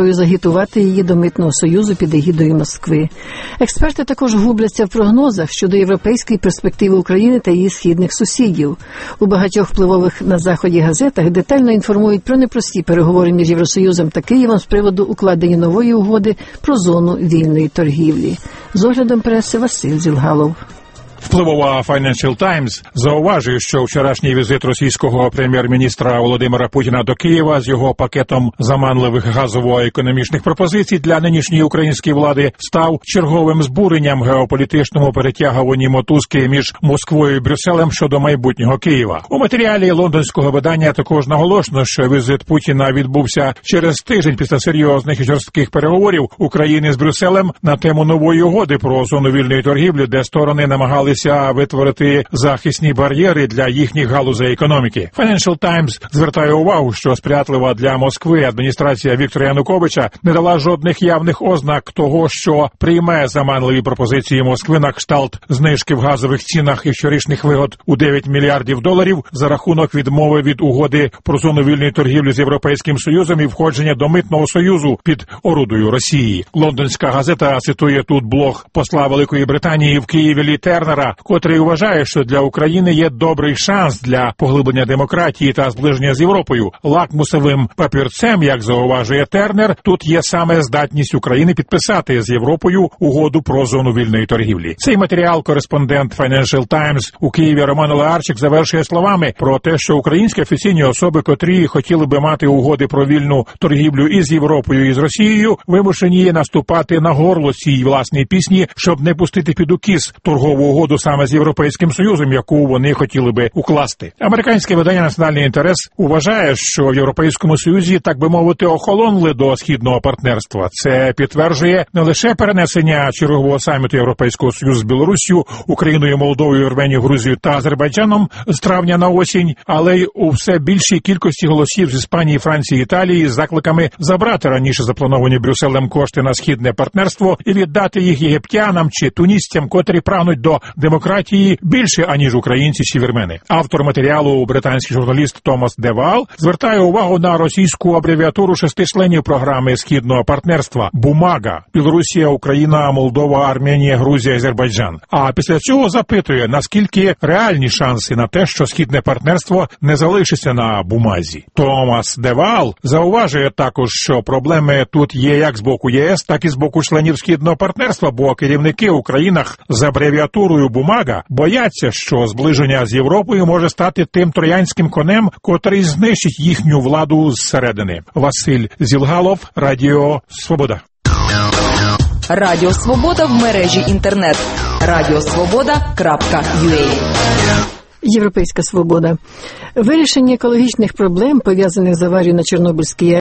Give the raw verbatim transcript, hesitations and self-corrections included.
метою загітувати її до митного союзу під егідою Москви. Експерти також губляться в прогнозах щодо європейської перспективи України та її східних сусідів. У багатьох впливових на Заході газетах детально інформують про непрості переговори між Євросоюзом та Києвом з приводу укладення нової угоди про зону вільної торгівлі. З оглядом преси Василь Зілгалов. Впливова Financial Times зауважує, що вчорашній візит російського прем'єр-міністра Володимира Путіна до Києва з його пакетом заманливих газово-економічних пропозицій для нинішньої української влади став черговим збуренням геополітичному перетягуванні мотузки між Москвою і Брюсселем щодо майбутнього Києва. У матеріалі лондонського видання також наголошено, що візит Путіна відбувся через тиждень після серйозних і жорстких переговорів України з Брюсселем на тему нової угоди про зону вільної торгівлі, де сторони намагалися витворити захисні бар'єри для їхніх галузей економіки. Financial Times звертає увагу, що сприятлива для Москви адміністрація Віктора Януковича не дала жодних явних ознак того, що прийме заманливі пропозиції Москви на кшталт знижки в газових цінах і щорічних вигод у дев'ять мільярдів доларів за рахунок відмови від угоди про зону вільної торгівлі з Європейським Союзом і входження до митного союзу під орудою Росії. Лондонська газета цитує тут блог посла Великої Британії в Києві Лі Тернера, котрий вважає, що для України є добрий шанс для поглиблення демократії та зближення з Європою. Лакмусовим папірцем, як зауважує Тернер, тут є саме здатність України підписати з Європою угоду про зону вільної торгівлі. Цей матеріал кореспондент Financial Times у Києві Роман Олеарчик завершує словами про те, що українські офіційні особи, котрі хотіли би мати угоди про вільну торгівлю із Європою і з Росією, вимушені наступати на горло цій власній пісні, щоб не пустити під укіс торгову угоду саме з Європейським Союзом, яку вони хотіли би укласти. Американське видання «Національний інтерес» вважає, що в Європейському Союзі, так би мовити, охолонули до східного партнерства. Це підтверджує не лише перенесення чергового саміту Європейського Союзу з Білоруссю, Україною, Молдовою, Вірменією, Грузією та Азербайджаном з травня на осінь, але й у все більшій кількості голосів з Іспанії, Франції, Італії з закликами забрати раніше заплановані Брюсселем кошти на східне партнерство і віддати їх єгиптянам чи тунісцям, котрі прагнуть до демократії більше, аніж українці чи вірмени. Автор матеріалу, британський журналіст Томас Девал, звертає увагу на російську абревіатуру шести членів програми східного партнерства «Бумага» – Білорусія, Україна, Молдова, Арменія, Грузія, Азербайджан. А після цього запитує, наскільки реальні шанси на те, що східне партнерство не залишиться на бумазі. Томас Девал зауважує також, що проблеми тут є як з боку ЄС, так і з боку членів східного партнерства, бо керівники у країнах з абревіатурою «Бумага» бояться, що зближення з Європою може стати тим троянським конем, котрий знищить їхню владу зсередини. Василь Зілгалов, Радіо Свобода. Радіо Свобода в мережі інтернет. радіосвобода крапка ю а. Європейська свобода. Вирішення екологічних проблем, пов'язаних з аварією на Чорнобильській